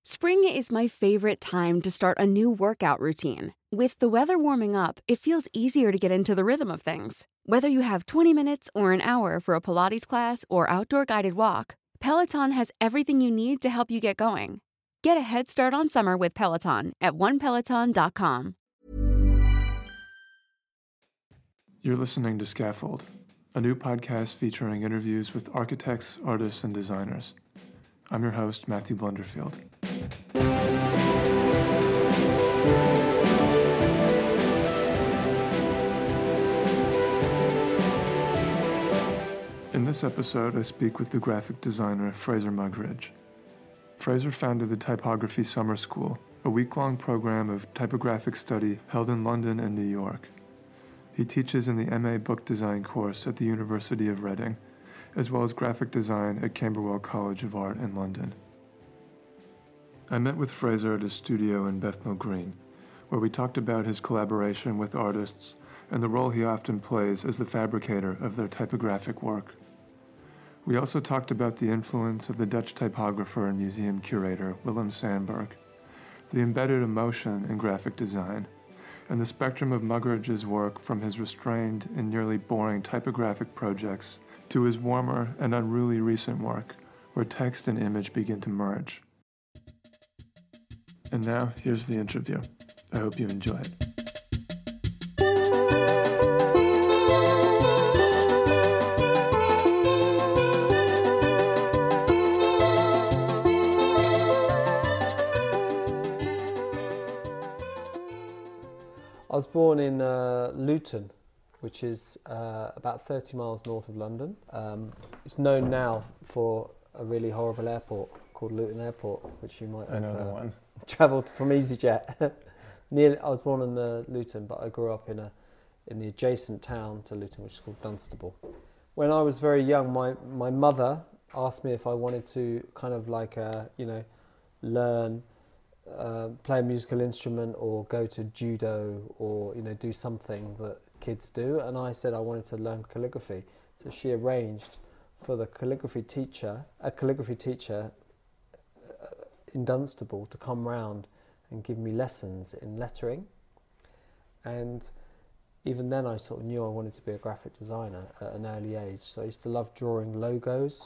Spring is my favorite time to start a new workout routine. With the weather warming up, it feels easier to get into the rhythm of things. Whether you have 20 minutes or an hour for a Pilates class or outdoor guided walk, Peloton has everything you need to help you get going. Get a head start on summer with Peloton at onepeloton.com. You're listening to Scaffold, a new podcast featuring interviews with architects, artists, and designers. I'm your host, Matthew Blunderfield. In this episode, I speak with the graphic designer Fraser Muggeridge. Fraser founded the Typography Summer School, a week-long program of typographic study held in London and New York. He teaches in the MA Book Design course at the University of Reading, as well as graphic design at Camberwell College of Art in London. I met with Fraser at his studio in Bethnal Green, where we talked about his collaboration with artists and the role he often plays as the fabricator of their typographic work. We also talked about the influence of the Dutch typographer and museum curator Willem Sandberg, the embedded emotion in graphic design, and the spectrum of Muggeridge's work from his restrained and nearly boring typographic projects to his warmer and unruly recent work, where text and image begin to merge. And now, here's the interview. I hope you enjoy it. I was born in Luton, which is about 30 miles north of London. It's known now for a really horrible airport called Luton Airport, which you might have travelled from EasyJet. I was born in Luton, but I grew up in the adjacent town to Luton, which is called Dunstable. When I was very young, my mother asked me if I wanted to kind of like learn, play a musical instrument or go to judo or do something that kids do, and I said I wanted to learn calligraphy. So she arranged for a calligraphy teacher in Dunstable to come round and give me lessons in lettering. And even then I sort of knew I wanted to be a graphic designer at an early age. So I used to love drawing logos,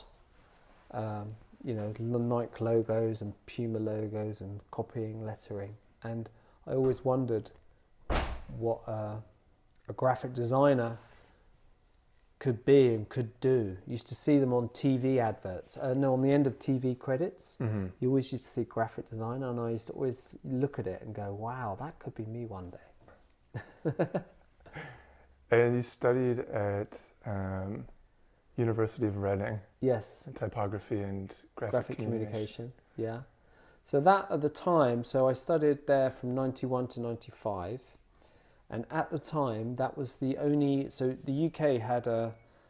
Nike logos and Puma logos and copying lettering. And I always wondered what a graphic designer could be and could do. You used to see them on TV adverts. On the end of TV credits, you always used to see graphic designer, and I used to always look at it and go, wow, that could be me one day. And you studied at University of Reading. Yes. Typography and graphic communication. Yeah. So that at the time, so I studied there from 91 to 95. And at the time, that was the only. So the UK had a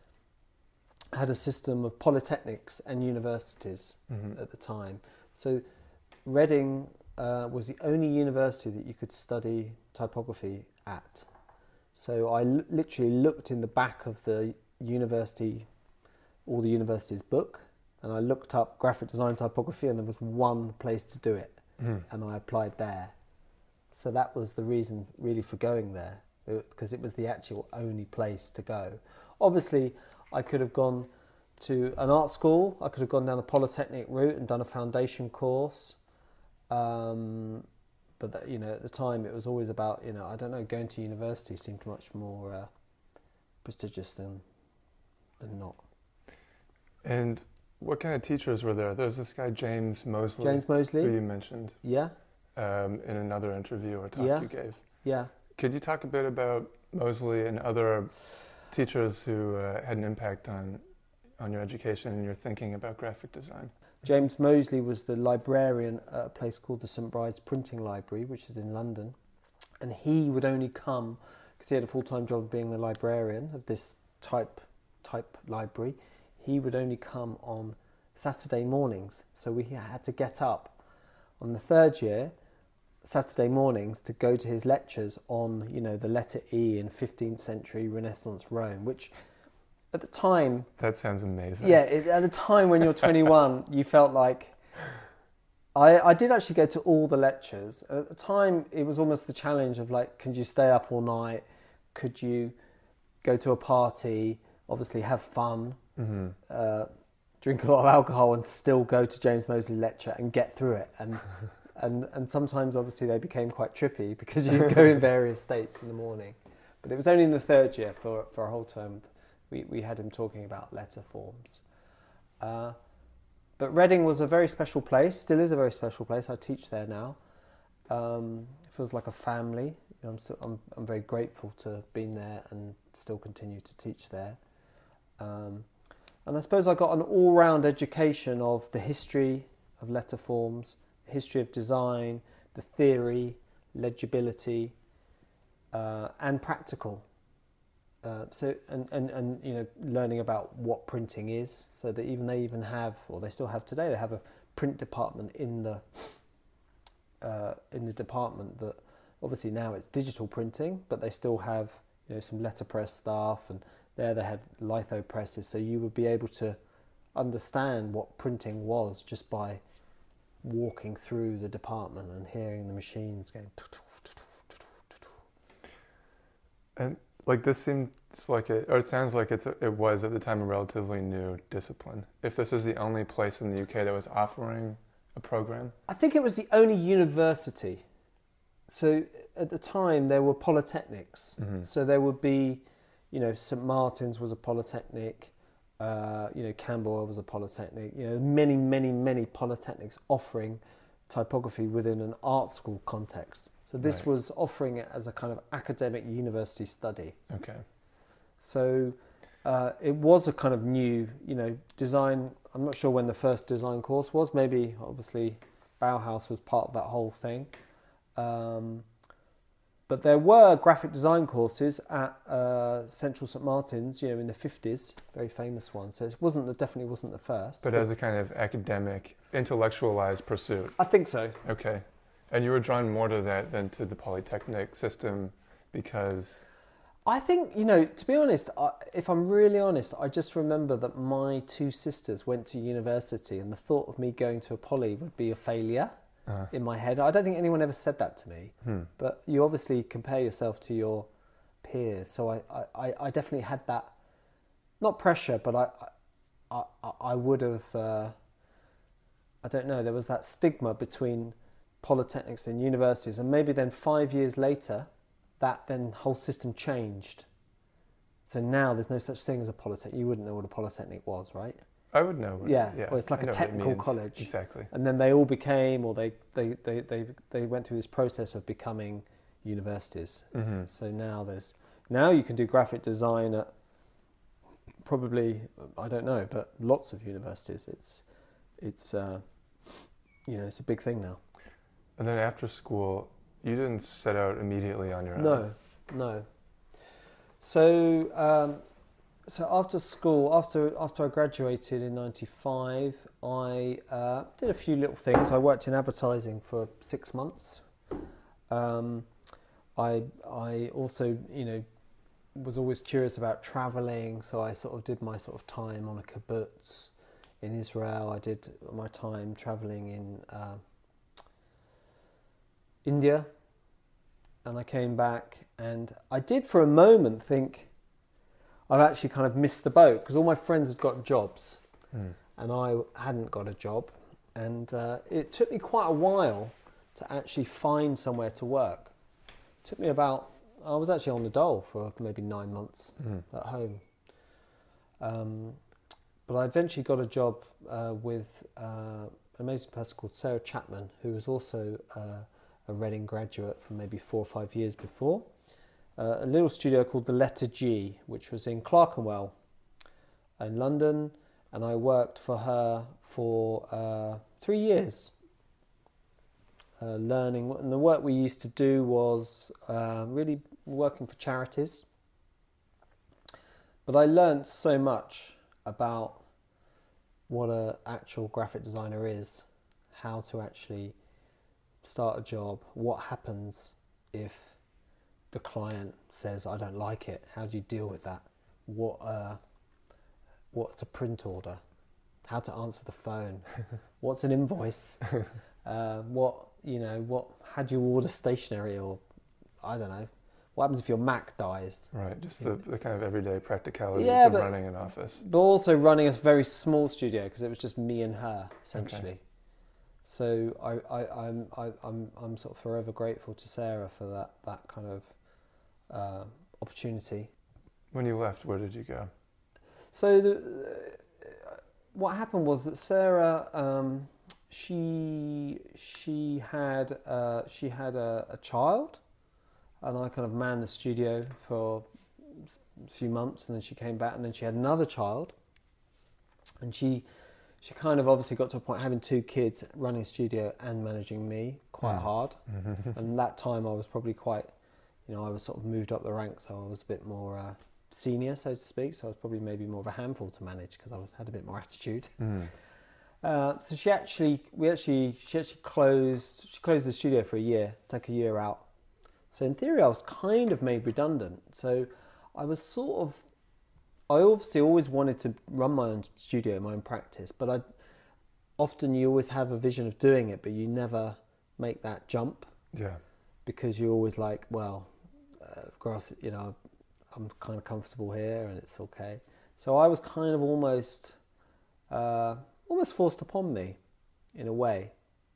system of polytechnics and universities at the time. So Reading was the only university that you could study typography at. So I literally looked in the back of the university's book, and I looked up graphic design typography, and there was one place to do it, and I applied there. So that was the reason really for going there, because it was the actual only place to go. Obviously, I could have gone to an art school, I could have gone down the polytechnic route and done a foundation course. But that, at the time it was always about, going to university seemed much more prestigious than not. And what kind of teachers were there? There's this guy, James Mosley. Who you mentioned. Yeah. In another interview or talk you gave. Yeah. Could you talk a bit about Mosley and other teachers who had an impact on your education and your thinking about graphic design? James Mosley was the librarian at a place called the St Bride's Printing Library, which is in London. And he would only come, because he had a full-time job being the librarian of this type library, he would only come on Saturday mornings. So we had to get up on the third year, Saturday mornings, to go to his lectures on, the letter E in 15th century Renaissance Rome, which at the time... That sounds amazing. Yeah, at the time when you're 21, you felt like, I did actually go to all the lectures. At the time, it was almost the challenge of like, could you stay up all night? Could you go to a party, obviously have fun, drink a lot of alcohol and still go to James Moseley lecture and get through it? And sometimes, obviously, they became quite trippy because you'd go in various states in the morning. But it was only in the third year for a whole term we had him talking about letter forms. But Reading was a very special place, still is a very special place. I teach there now. It feels like a family. You know, I'm very grateful to have been there and still continue to teach there. And I suppose I got an all-round education of the history of letter forms, history of design, the theory, legibility, and practical. So you know, learning about what printing is, so that they even have, or they still have today, they have a print department in the department that obviously now it's digital printing, but they still have, you know, some letterpress staff, and there they had litho presses, so you would be able to understand what printing was just by walking through the department and hearing the machines going. And like this seems like it sounds like it was at the time a relatively new discipline. If this was the only place in the UK that was offering a program, I think it was the only university. So at the time there were polytechnics. So there would be, you know, St Martin's was a polytechnic. You know, Camberwell was a polytechnic. You know, many polytechnics offering typography within an art school context. So this was offering it as a kind of academic university study. Okay. So it was a kind of new, you know, design. I'm not sure when the first design course was. Maybe, obviously, Bauhaus was part of that whole thing. But there were graphic design courses at Central St Martin's, you know, in the 50s, very famous one. So it definitely wasn't the first. But as a kind of academic, intellectualized pursuit. I think so. Okay. And you were drawn more to that than to the polytechnic system because... I think, you know, to be honest, if I'm really honest, I just remember that my two sisters went to university and the thought of me going to a poly would be a failure in my head. I don't think anyone ever said that to me, but you obviously compare yourself to your peers. So I definitely had that, not pressure, but I would have, I don't know, there was that stigma between polytechnics and universities, and maybe then 5 years later that then whole system changed. So now there's no such thing as a polytechnic. You wouldn't know what a polytechnic was, right? I would know. Yeah. Well, it's like a technical college. Exactly. And then they all became, or they went through this process of becoming universities. So now you can do graphic design at probably, I don't know, but lots of universities. It's you know, it's a big thing now. And then after school, you didn't set out immediately on your own. No. So after school, after I graduated in '95, I did a few little things. I worked in advertising for 6 months. I also, you know, was always curious about traveling, so I sort of did my sort of time on a kibbutz in Israel. I did my time traveling in India. And I came back, and I did for a moment think I've actually kind of missed the boat, because all my friends had got jobs and I hadn't got a job. And it took me quite a while to actually find somewhere to work. It took me I was actually on the dole for maybe 9 months at home. But I eventually got a job with an amazing person called Sarah Chapman, who was also a Reading graduate from maybe 4 or 5 years before. A little studio called The Letter G, which was in Clerkenwell in London, and I worked for her for 3 years, learning. And the work we used to do was really working for charities. But I learnt so much about what an actual graphic designer is, how to actually start a job, what happens if the client says, I don't like it, how do you deal with that? What's a print order? How to answer the phone? What's an invoice? What had you order stationery, or I don't know. What happens if your Mac dies? Right, just the kind of everyday practicalities Yeah, of running an office. But also running a very small studio because it was just me and her essentially. Okay. So I'm sort of forever grateful to Sarah for that kind of opportunity. When you left, where did you go? So what happened was that Sarah, she had a child, and I kind of manned the studio for a few months, and then she came back, and then she had another child, and she kind of obviously got to a point having two kids, running a studio and managing me quite hard. And that time I was probably quite, I was sort of moved up the ranks, so I was a bit more senior, so to speak. So I was probably maybe more of a handful to manage because had a bit more attitude. So she actually closed the studio for a year, take a year out. So in theory, I was kind of made redundant. So I obviously always wanted to run my own studio, my own practice, but often you always have a vision of doing it, but you never make that jump. Yeah. Because you're always like, well, grass, I'm kind of comfortable here and it's okay. So I was kind of almost forced upon me, in a way,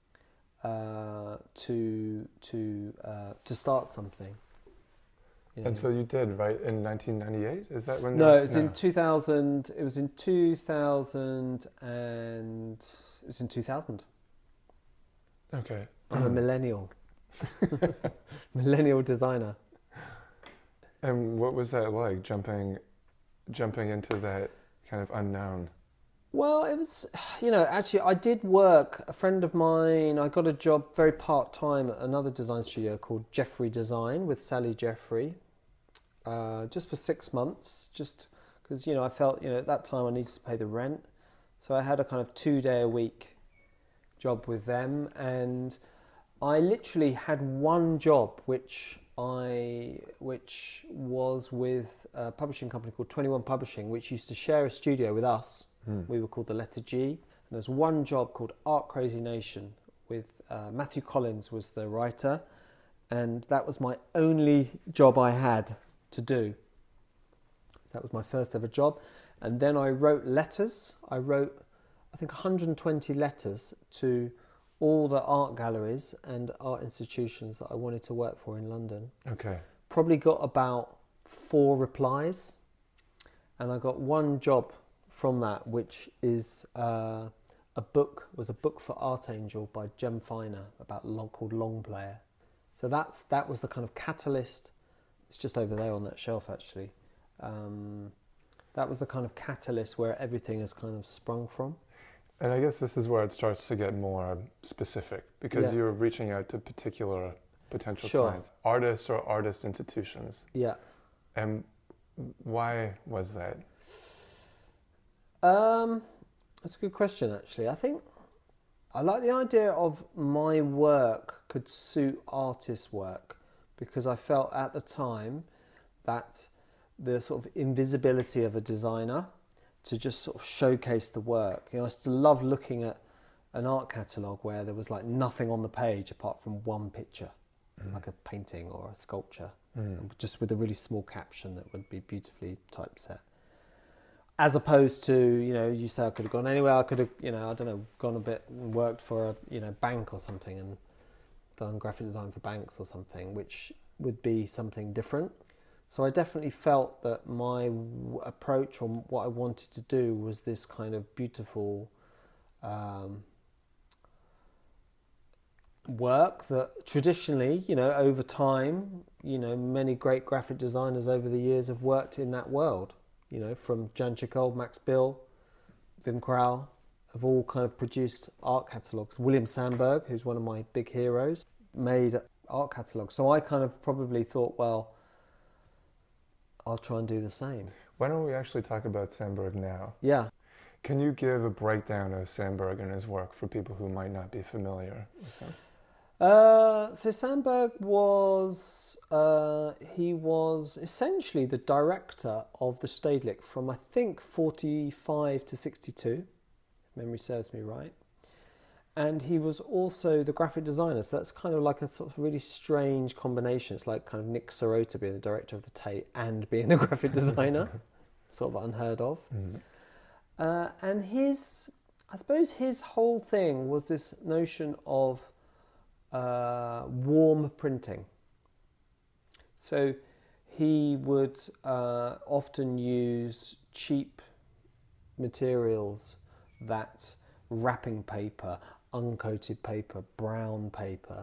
to start something. And so you did, right, in 1998? Is that when? No, it was in 2000. It was in 2000, and it was in 2000. Okay. I'm a millennial, millennial designer. And what was that like, jumping into that kind of unknown? Well, it was, actually I did work, a friend of mine, I got a job very part-time at another design studio called Jeffrey Design with Sally Jeffrey, just for 6 months, just because, I felt, at that time I needed to pay the rent. So I had a kind of 2-day-a-week job with them, and I literally had one job, which was with a publishing company called 21 Publishing, which used to share a studio with us. We were called the Letter G. And there was one job called Art Crazy Nation with Matthew Collins was the writer, and that was my only job I had to do. That was my first ever job. And then I wrote letters. I wrote, I think, 120 letters to all the art galleries and art institutions that I wanted to work for in London. Okay. Probably got about 4 replies, and I got one job from that, which is a book for Art Angel by Jem Finer called Long Player. So that was the kind of catalyst. It's just over there on that shelf, actually. That was the kind of catalyst where everything has kind of sprung from. And I guess this is where it starts to get more specific, because you're reaching out to particular potential clients, artists or artist institutions. Yeah. And why was that? That's a good question, actually. I think I like the idea of my work could suit artists' work, because I felt at the time that the sort of invisibility of a designer to just sort of showcase the work. I still love looking at an art catalogue where there was like nothing on the page apart from one picture, like a painting or a sculpture, just with a really small caption that would be beautifully typeset. As opposed to, you say I could have gone anywhere. I could have, gone a bit and worked for a, bank or something and done graphic design for banks or something, which would be something different. So I definitely felt that my approach or what I wanted to do was this kind of beautiful work that traditionally, over time, many great graphic designers over the years have worked in that world. From Jan Chicol, Max Bill, Wim Krauw, have all kind of produced art catalogues. William Sandberg, who's one of my big heroes, made art catalogues. So I kind of probably thought, well, I'll try and do the same. Why don't we actually talk about Sandberg now? Yeah. Can you give a breakdown of Sandberg and his work for people who might not be familiar with him? So Sandberg was essentially the director of the Stedelijk from, I think, 45 to 62, if memory serves me right. And he was also the graphic designer, so that's kind of like a sort of really strange combination. It's like kind of Nick Sirota being the director of the Tate and being the graphic designer, sort of unheard of. And I suppose his whole thing was this notion of warm printing. So he would often use cheap materials, that wrapping paper, uncoated paper, brown paper,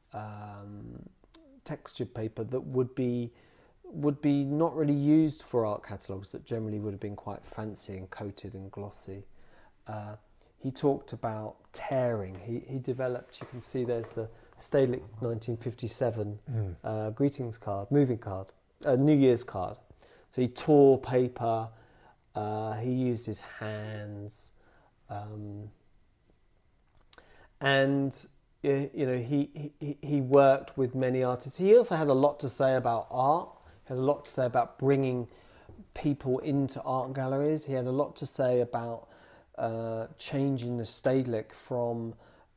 textured paper that would be not really used for art catalogues, that generally would have been quite fancy and coated and glossy. He talked about tearing. He developed, you can see there's the Stedelijk 1957 greetings card, moving card, New Year's card. So he tore paper, he used his hands, and he worked with many artists. He also had a lot to say about art. He had a lot to say about bringing people into art galleries. He had a lot to say about changing the Stedelijk from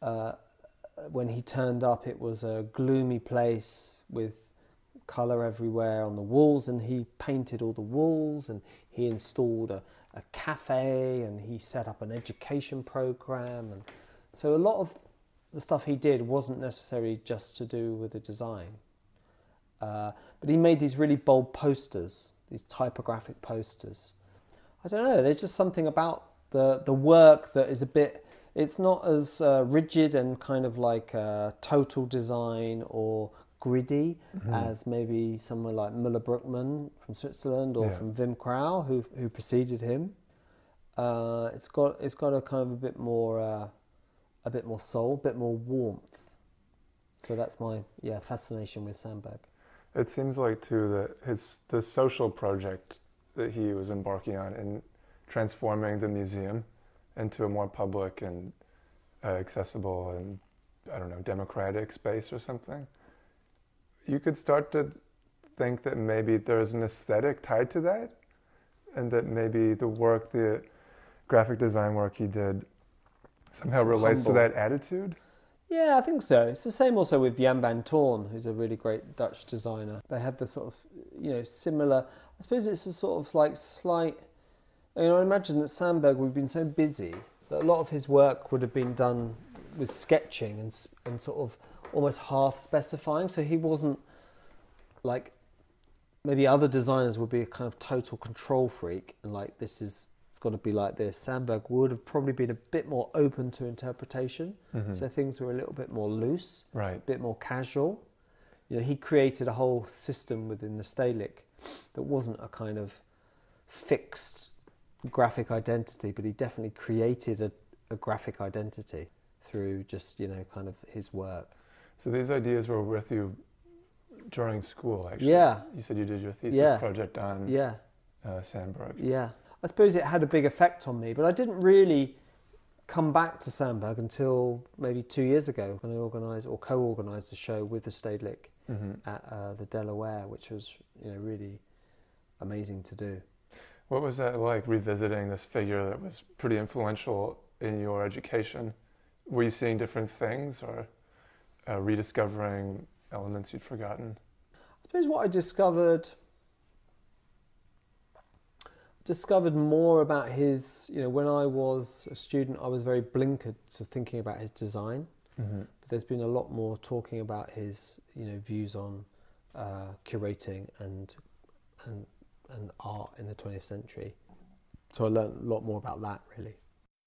when he turned up, it was a gloomy place with colour everywhere on the walls, and he painted all the walls, and he installed a cafe, and he set up an education program. And so a lot of the stuff he did wasn't necessarily just to do with the design. But he made these really bold posters, these typographic posters. I don't know, there's just something about the work that is a bit, it's not as rigid and kind of like total design or gritty as maybe somewhere like Müller-Bruckmann from Switzerland or from Wim Krauw who preceded him. It's got a kind of a bit more soul, a bit more warmth. So that's my fascination with Sandberg. It seems like too that the social project that he was embarking on in transforming the museum into a more public and accessible and, I don't know, democratic space or something, you could start to think that maybe there's an aesthetic tied to that, and that maybe the graphic design work he did somehow relates to that attitude. Yeah, I think so. It's the same also with Jan van Toorn, who's a really great Dutch designer. They have the sort of, similar, I suppose it's a sort of like slight, I imagine that Sandberg would have been so busy that a lot of his work would have been done with sketching and sort of almost half specifying. So he wasn't like, maybe other designers would be a kind of total control freak and like, it's got to be like this. Sandberg would have probably been a bit more open to interpretation. So things were a little bit more loose, a bit more casual. He created a whole system within the Stedelijk that wasn't a kind of fixed graphic identity, but he definitely created a graphic identity through just, kind of his work. So these ideas were with you during school, actually? Yeah. You said you did your thesis project on Sandberg. Yeah. I suppose it had a big effect on me, but I didn't really come back to Sandberg until maybe 2 years ago when I organised or co-organised a show with the Stedelijk at the Delaware, which was really amazing to do. What was that like, revisiting this figure that was pretty influential in your education? Were you seeing different things or rediscovering elements you'd forgotten? I suppose what I discovered more about his, when I was a student, I was very blinkered to thinking about his design. But there's been a lot more talking about his, views on curating and art in the 20th century. So I learned a lot more about that, really.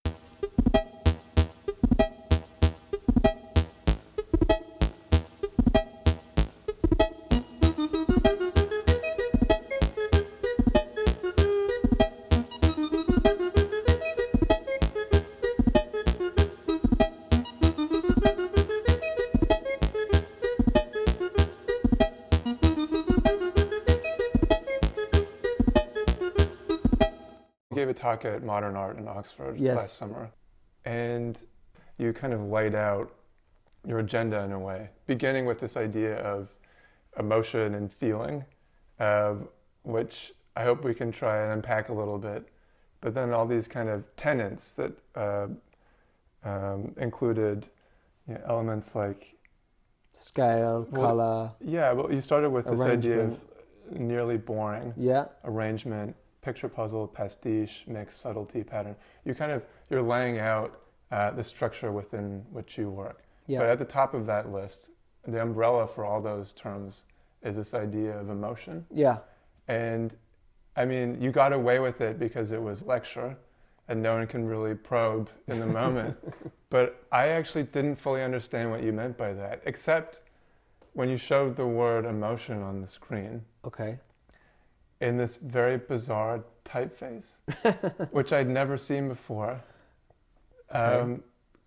You gave a talk at Modern Art in Oxford last summer, and you kind of laid out your agenda in a way, beginning with this idea of emotion and feeling, which I hope we can try and unpack a little bit, but then all these kind of tenets that included elements like scale, color. Yeah, well, you started with this idea of arrangement. nearly boring Yeah, arrangement, picture puzzle, pastiche, mix, subtlety, pattern. You're laying out the structure within which you work. yeah, But at the top of that list, the umbrella for all those terms is this idea of emotion. yeah. And I mean, you got away with it because it was lecture and no one can really probe in the moment. But I actually didn't fully understand what you meant by that, except when you showed the word emotion on the screen Okay. in this very bizarre typeface, which I'd never seen before. Okay.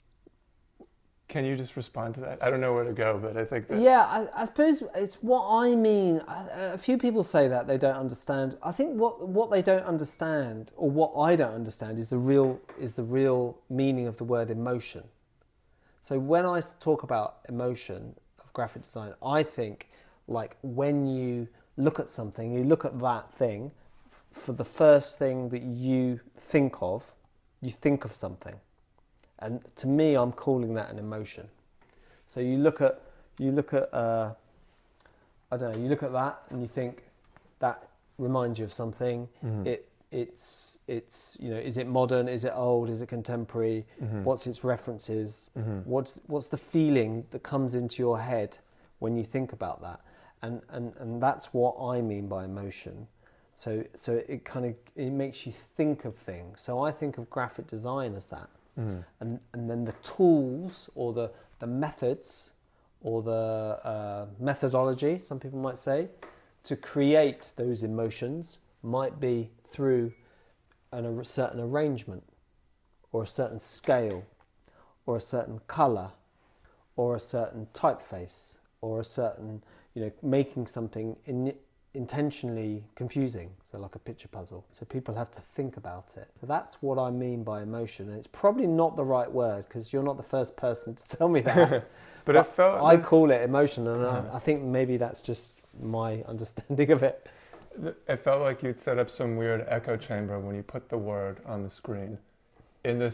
Can you just respond to that? I don't know where to go, but I think that... Yeah, I suppose it's what I mean. A few people say that they don't understand. I think what they don't understand, or what I don't understand, is the real meaning of the word emotion. So when I talk about emotion of graphic design, I think like when you look at something, you look at that thing, for the first thing that you think of something. And to me, I'm calling that an emotion. So you look at I don't know, you look at that and you think that reminds you of something. Mm-hmm. It's is it modern? Is it old? Is it contemporary? Mm-hmm. What's its references? Mm-hmm. What's the feeling that comes into your head when you think about that? And that's what I mean by emotion. So it makes you think of things. So I think of graphic design as that. Mm-hmm. And then the tools or the methods or the methodology, some people might say, to create those emotions might be through a certain arrangement or a certain scale or a certain colour or a certain typeface or a certain, making something intentionally confusing, so like a picture puzzle. So people have to think about it. So that's what I mean by emotion. And it's probably not the right word because you're not the first person to tell me that. but it felt... I call it emotion, and I think maybe that's just my understanding of it. It felt like you'd set up some weird echo chamber when you put the word on the screen. In this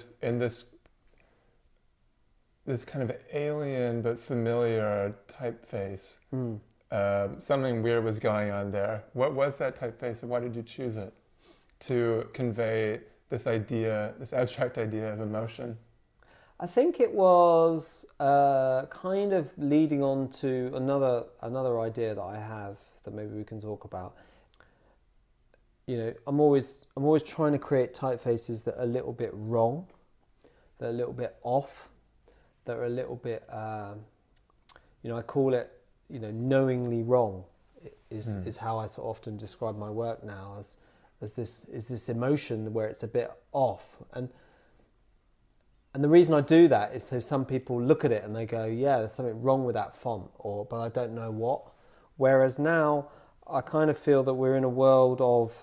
kind of alien but familiar typeface. Mm. Something weird was going on there. What was that typeface and why did you choose it to convey this idea, this abstract idea of emotion? I think it was kind of leading on to another idea that I have that maybe we can talk about. I'm always trying to create typefaces that are a little bit wrong, that are a little bit off, that are a little bit, I call it, knowingly wrong is how I so often describe my work now as this emotion where it's a bit off. And the reason I do that is so some people look at it and they go, yeah, there's something wrong with that font, but I don't know what. Whereas now I kind of feel that we're in a world of,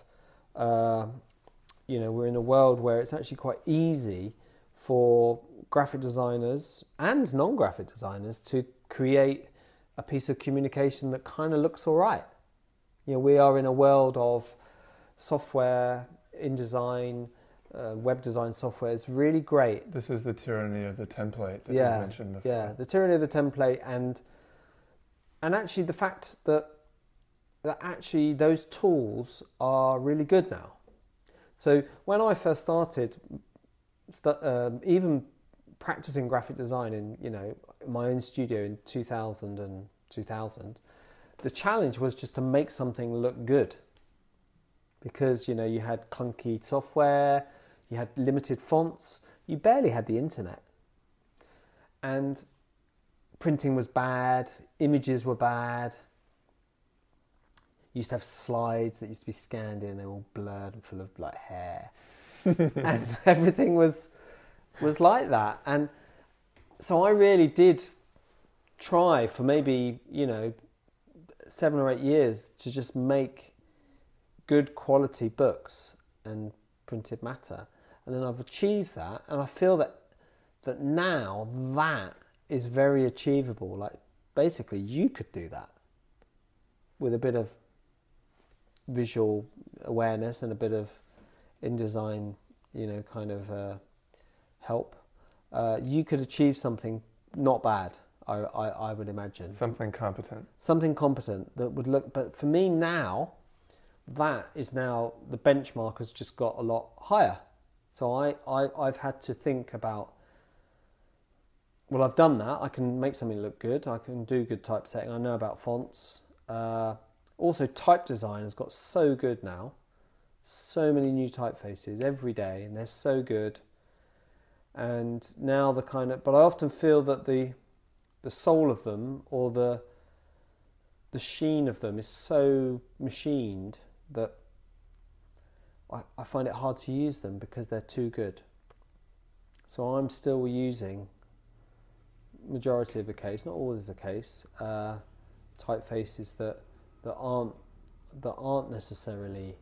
we're in a world where it's actually quite easy for graphic designers and non-graphic designers to create a piece of communication that kind of looks all right. We are in a world of software, InDesign, web design software. It's really great. This is the tyranny of the template that you mentioned before. Yeah, the tyranny of the template, and actually the fact that actually those tools are really good now. So when I first started, even practicing graphic design in my own studio in 2000, the challenge was just to make something look good, because you had clunky software, you had limited fonts, you barely had the internet, and printing was bad, images were bad. You used to have slides that used to be scanned in, they were all blurred and full of like hair. And everything was like that. And so I really did try for maybe 7 or 8 years to just make good quality books and printed matter. And then I've achieved that, and I feel that now that is very achievable. Like basically you could do that with a bit of visual awareness and a bit of InDesign, kind of help. you could achieve something not bad. I would imagine Something competent. something competent that would look. But for me now, that is now the benchmark has just got a lot higher. So I've had to think about. Well, I've done that. I can make something look good. I can do good typesetting. I know about fonts. Also, type design has got so good now. So many new typefaces every day, and they're so good. And now but I often feel that the soul of them, or the sheen of them, is so machined that I find it hard to use them because they're too good. So I'm still using, majority of the case, not always the case, typefaces that aren't necessarily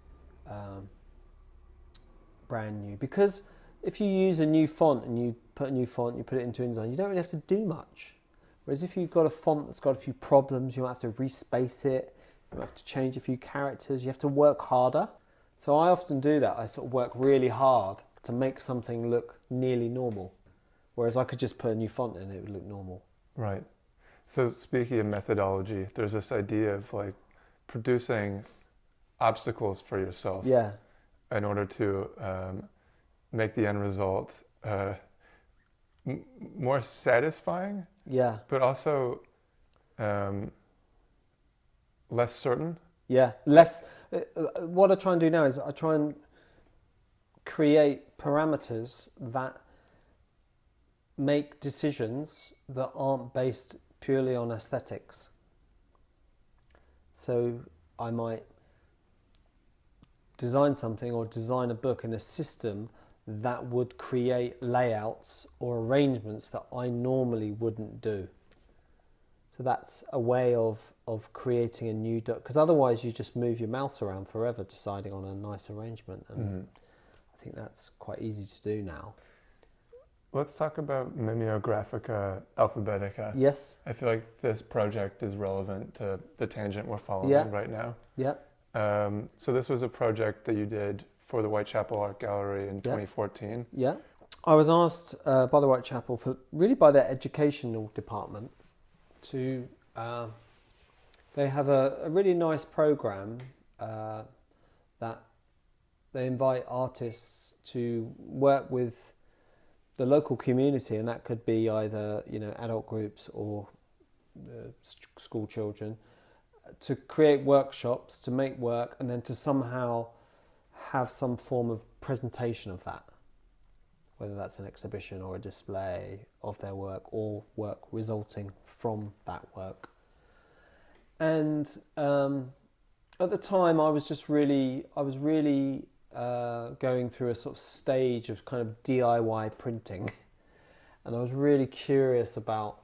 brand new. Because if you use a new font and you put it into InDesign, you don't really have to do much. Whereas if you've got a font that's got a few problems, you have to respace it, you have to change a few characters, you have to work harder. So I often do that. I sort of work really hard to make something look nearly normal. Whereas I could just put a new font in and it would look normal. Right. So speaking of methodology, there's this idea of like producing obstacles for yourself. Yeah. In order to make the end result more satisfying. Yeah. But also less certain. Yeah. Less. What I try and do now is I try and create parameters that make decisions that aren't based purely on aesthetics. So I might design something or design a book in a system that would create layouts or arrangements that I normally wouldn't do. So that's a way of creating a new doc, because otherwise you just move your mouse around forever deciding on a nice arrangement, and I think that's quite easy to do now. Let's talk about Mimeographica Alphabetica. Yes. I feel like this project is relevant to the tangent we're following right now. Yeah. So this was a project that you did for the Whitechapel Art Gallery in 2014. Yeah. I was asked by the Whitechapel, by their educational department, to they have a really nice program that they invite artists to work with the local community, and that could be either adult groups or school children, to create workshops, to make work, and then to somehow have some form of presentation of that, whether that's an exhibition or a display of their work or work resulting from that work. And at the time I was really going through a sort of stage of kind of DIY printing, and I was really curious about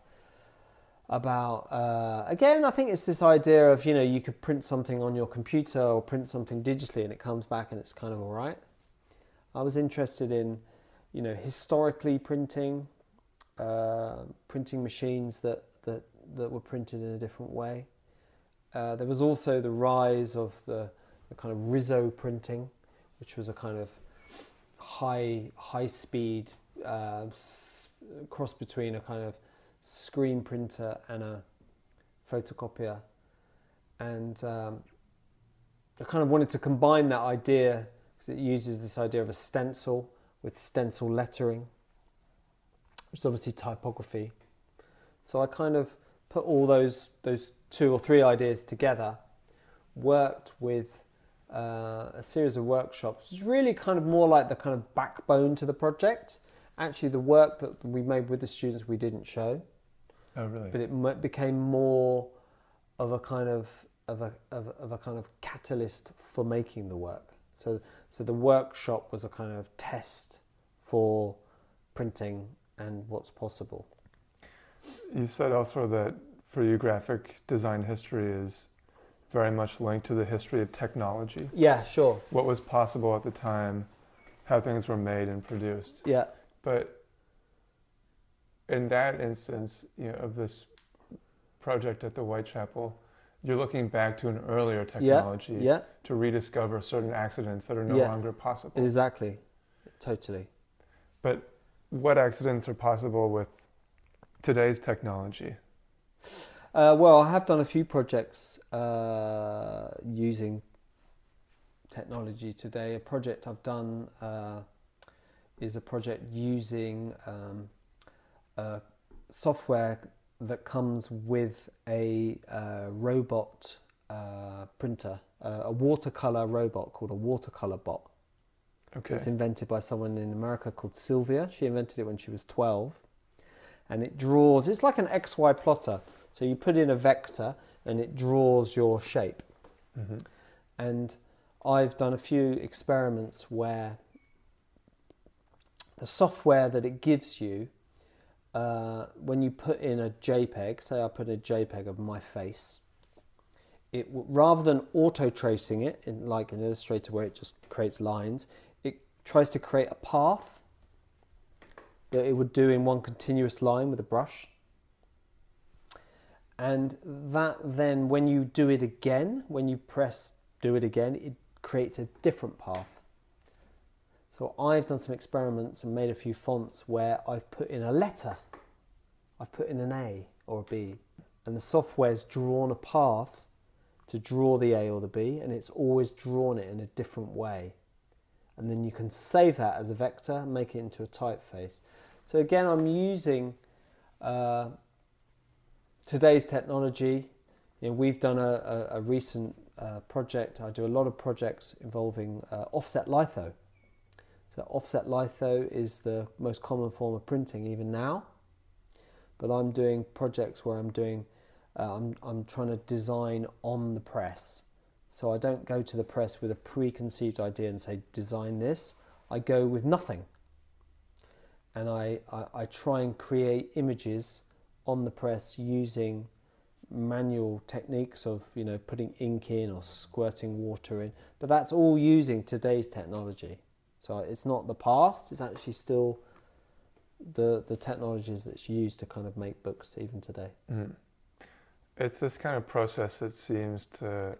again, I think it's this idea of you could print something on your computer or print something digitally and it comes back and it's kind of all right. I was interested in historically printing machines that were printed in a different way. There was also the rise of the kind of Rizzo printing, which was a kind of high speed cross between a kind of screen printer and a photocopier, and I kind of wanted to combine that idea because it uses this idea of a stencil with stencil lettering, which is obviously typography. So I kind of put all those 2 or 3 ideas together, worked with a series of workshops. It's really kind of more like the kind of backbone to the project. Actually, the work that we made with the students we didn't show. Oh, really? But it became more of a kind of a kind of catalyst for making the work. So the workshop was a kind of test for printing and what's possible. You said also that for you, graphic design history is very much linked to the history of technology. Yeah, sure. What was possible at the time, how things were made and produced. Yeah. But in that instance, of this project at the Whitechapel, you're looking back to an earlier technology to rediscover certain accidents that are no longer possible. Exactly. Totally. But what accidents are possible with today's technology? Well, I have done a few projects using technology today. A project I've done is a project using software that comes with a robot printer, a watercolor robot called a watercolor bot. Okay. It's invented by someone in America called Sylvia. She invented it when she was 12. And it draws, it's like an XY plotter. So you put in a vector and it draws your shape. Mm-hmm. And I've done a few experiments where the software that it gives you, when you put in a JPEG, say I put a JPEG of my face, it rather than auto tracing it in like an Illustrator where it just creates lines, it tries to create a path that it would do in one continuous line with a brush. And that then, when you do it again, when you press do it again, it creates a different path. So I've done some experiments and made a few fonts where I've put in a letter. I've put in an A or a B, and the software's drawn a path to draw the A or the B, and it's always drawn it in a different way. And then you can save that as a vector and make it into a typeface. So again, I'm using today's technology. You know, we've done a recent project. I do a lot of projects involving offset litho. So offset litho is the most common form of printing even now. But I'm doing projects where I'm doing, I'm trying to design on the press. So I don't go to the press with a preconceived idea and say, design this. I go with nothing. And I try and create images on the press using manual techniques of, you know, putting ink in or squirting water in. But that's all using today's technology. So it's not the past, it's actually still the technologies that's used to kind of make books even today. Mm. It's this kind of process that seems to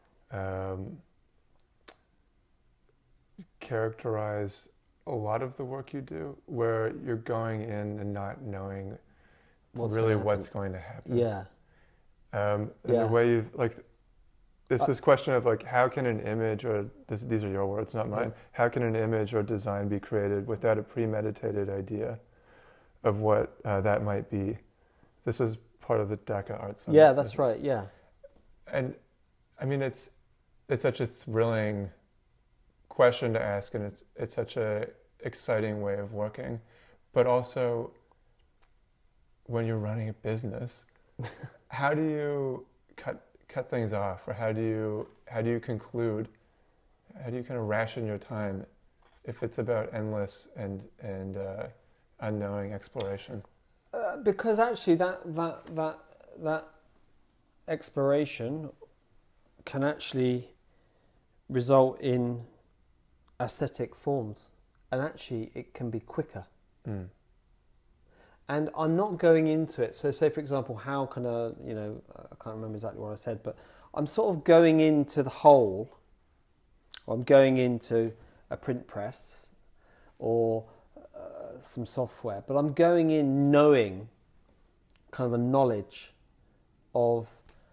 characterize a lot of the work you do, where you're going in and not knowing what's going to happen. Yeah. And the way you've, like, this question of, like, how can an image, or these are your words, not mine, how can an image or design be created without a premeditated idea of what that might be? This was part of the Dhaka Art Summit. Yeah, that's right, yeah. And, I mean, it's such a thrilling question to ask, and it's such a exciting way of working. But also, when you're running a business, how do you cut things off, or how do you conclude? How do you kind of ration your time if it's about endless and unknowing exploration? Because actually, that exploration can actually result in aesthetic forms, and actually it can be quicker. Mm. And I'm not going into it. So say, for example, how can I can't remember exactly what I said, but I'm sort of going into the whole, or I'm going into a print press or some software, but I'm going in knowing kind of a knowledge of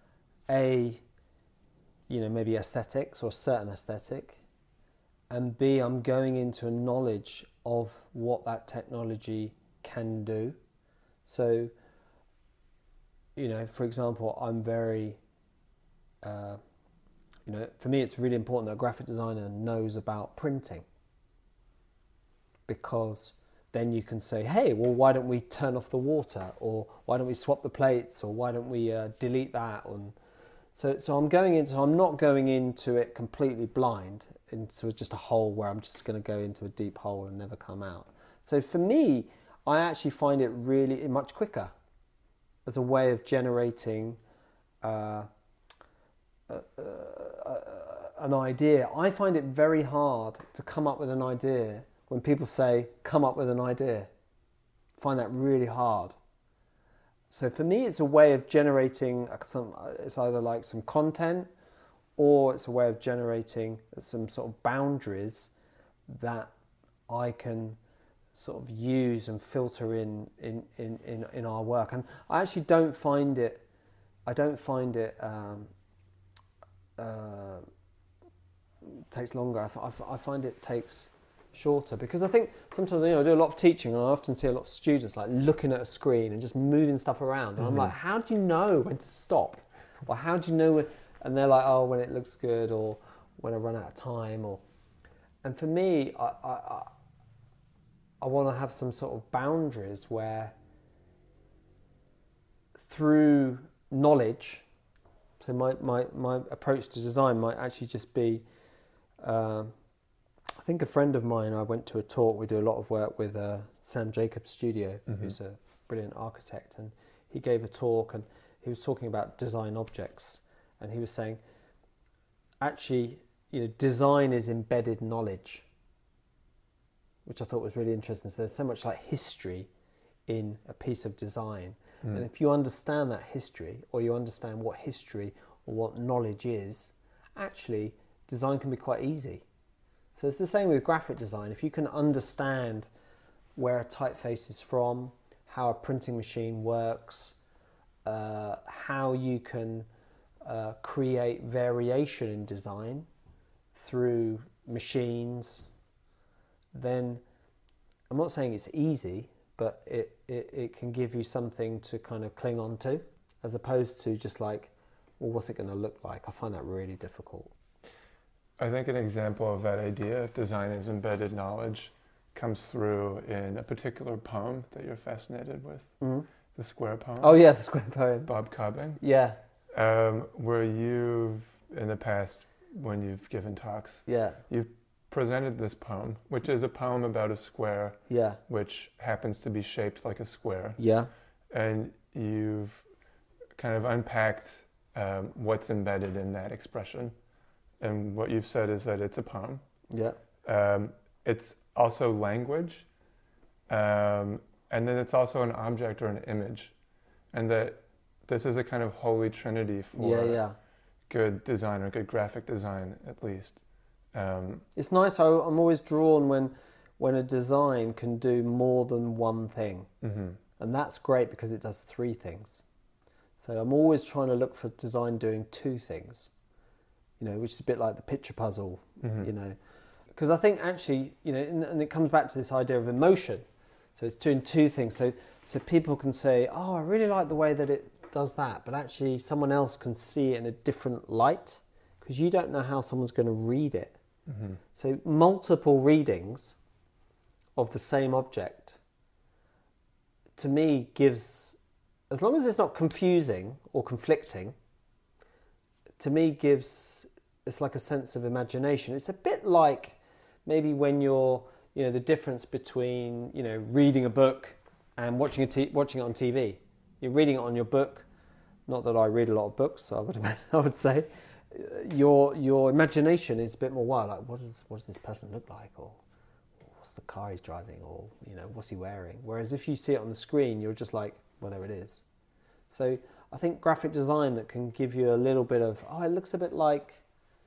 maybe aesthetics or a certain aesthetic, and B, I'm going into a knowledge of what that technology can do. So, for example, I'm very, for me it's really important that a graphic designer knows about printing, because then you can say, hey, well, why don't we turn off the water, or why don't we swap the plates, or why don't we delete that? And so I'm not going into it completely blind, into just a hole where I'm just going to go into a deep hole and never come out. So for me, I actually find it really much quicker as a way of generating an idea. I find it very hard to come up with an idea when people say, come up with an idea. I find that really hard. So for me, it's a way of generating it's either like some content, or it's a way of generating some sort of boundaries that I can sort of use and filter in our work. And I actually don't find it. Takes longer. I find it takes shorter, because I think sometimes, I do a lot of teaching, and I often see a lot of students like looking at a screen and just moving stuff around, and I'm like, how do you know when to stop, or how do you know when? And they're like, oh, when it looks good, or when I run out of time, and for me, I want to have some sort of boundaries where, through knowledge, so my approach to design might actually just be, I think a friend of mine, I went to a talk, we do a lot of work with Sam Jacobs Studio, who's a brilliant architect, and he gave a talk, and he was talking about design objects, and he was saying, actually, design is embedded knowledge, which I thought was really interesting. So there's so much like history in a piece of design, and if you understand that history, or you understand what history or what knowledge is, actually design can be quite easy. So it's the same with graphic design. If you can understand where a typeface is from, how a printing machine works, how you can create variation in design through machines, then I'm not saying it's easy, but it can give you something to kind of cling on to, as opposed to just like, well, what's it going to look like? I find that really difficult. I think an example of that idea, design as embedded knowledge, comes through in a particular poem that you're fascinated with, the Square poem. Oh yeah, the Square poem. Bob Cobbing. Yeah. Where you've, in the past, when you've given talks, you've presented this poem, which is a poem about a square, which happens to be shaped like a square. Yeah. And you've kind of unpacked what's embedded in that expression. And what you've said is that it's a poem. Yeah. It's also language. And then it's also an object or an image. And that this is a kind of holy trinity for good design, or good graphic design, at least. It's nice. I'm always drawn when a design can do more than one thing. And that's great, because it does three things. So I'm always trying to look for design doing two things. Which is a bit like the picture puzzle, because I think actually, and it comes back to this idea of emotion. So it's doing two things. So people can say, oh, I really like the way that it does that, but actually someone else can see it in a different light, because you don't know how someone's going to read it. So multiple readings of the same object, to me, gives, as long as it's not confusing or conflicting, to me it's like a sense of imagination. It's a bit like maybe when you're, the difference between, reading a book and watching it on TV. You're reading it on your book. Not that I read a lot of books, so I would say your imagination is a bit more wild. Like, what does this person look like, or what's the car he's driving, or what's he wearing? Whereas if you see it on the screen, you're just like, well, there it is. So I think graphic design that can give you a little bit of, it looks a bit like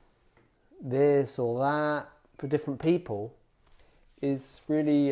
this or that for different people, is really,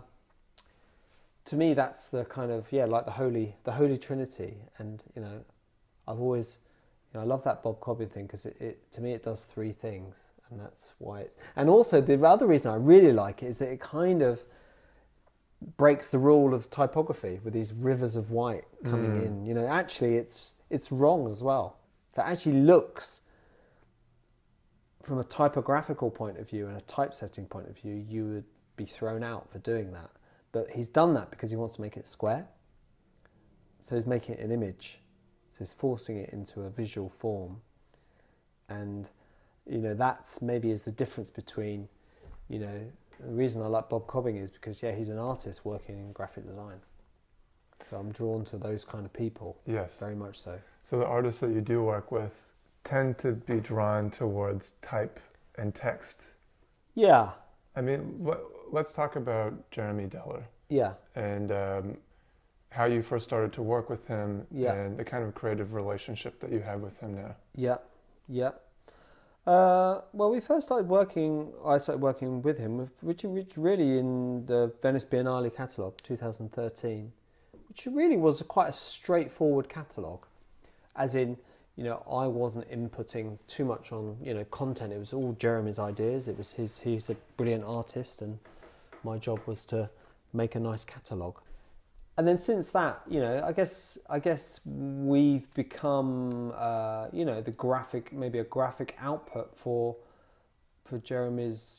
to me, that's the kind of, like the Holy Trinity. And, I've always, I love that Bob Cobbing thing, because to me it does three things, and that's why it's, and also the other reason I really like it is that it kind of breaks the rule of typography with these rivers of white coming in. Actually it's wrong as well. That actually looks, from a typographical point of view and a typesetting point of view, you would be thrown out for doing that. But he's done that because he wants to make it square. So he's making it an image. So he's forcing it into a visual form. And, that's maybe is the difference between, the reason I like Bob Cobbing is because, he's an artist working in graphic design. So I'm drawn to those kind of people. Yes. Very much so. So the artists that you do work with tend to be drawn towards type and text. Yeah. I mean, let's talk about Jeremy Deller. Yeah. And how you first started to work with him, and the kind of creative relationship that you have with him now. Yeah. Yeah. Well, we first started working. I started working with him, which really in the Venice Biennale catalogue, 2013, which really was quite a straightforward catalogue, as in, I wasn't inputting too much on, content. It was all Jeremy's ideas. It was he's a brilliant artist, and my job was to make a nice catalogue. And then since that, I guess we've become, the graphic, maybe a graphic output for Jeremy's,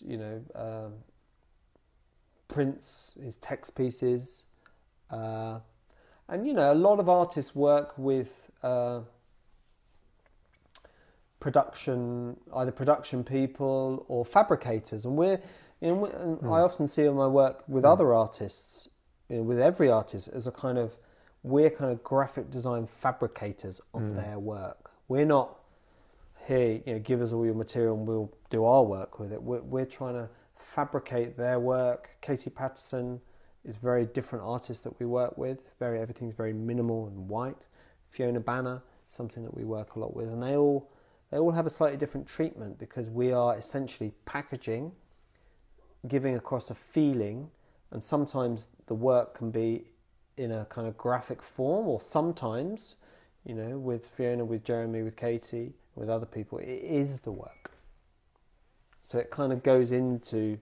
prints, his text pieces, and a lot of artists work with either production people or fabricators, and I often see in my work with other artists. With every artist as we're kind of graphic design fabricators of their work. We're not here, give us all your material and we'll do our work with it. We're trying to fabricate their work. Katie Patterson is a very different artist that we work with. Everything's very minimal and white. Fiona Banner, something that we work a lot with, and they all have a slightly different treatment because we are essentially packaging, giving across a feeling. And sometimes the work can be in a kind of graphic form, or sometimes, with Fiona, with Jeremy, with Katie, with other people, it is the work. So it kind of goes into,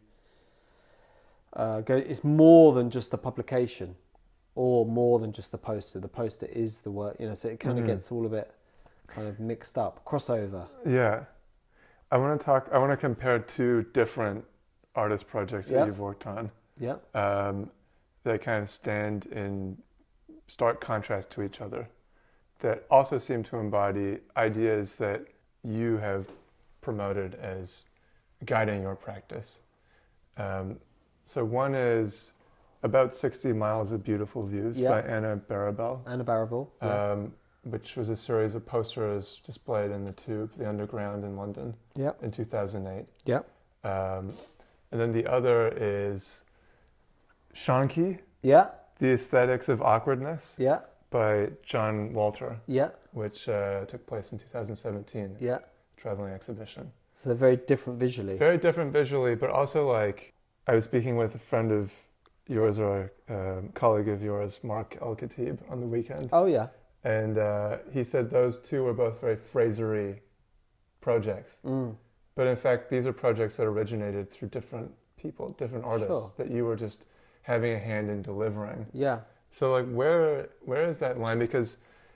it's more than just the publication, or more than just the poster. The poster is the work, so it kind of gets all a bit kind of mixed up, crossover. Yeah. I want to compare two different artist projects that you've worked on. Yeah. That kind of stand in stark contrast to each other, that also seem to embody ideas that you have promoted as guiding your practice. So one is About 60 Miles of Beautiful Views by Anna Barabel. Anna Barabel, yeah. Which was a series of posters displayed in the Tube, the Underground in London, in 2008. Yeah. And then the other is Shankey, The Aesthetics of Awkwardness, by John Walter, which took place in 2017, traveling exhibition. So they're very different visually. Very different visually, but also I was speaking with a friend of yours, or a colleague of yours, Mark El-Khatib, on the weekend. Oh yeah. And he said those two were both very Frasery projects. But in fact, these are projects that originated through different people, different artists, that you were just having a hand in delivering. Yeah. So where is that line? Because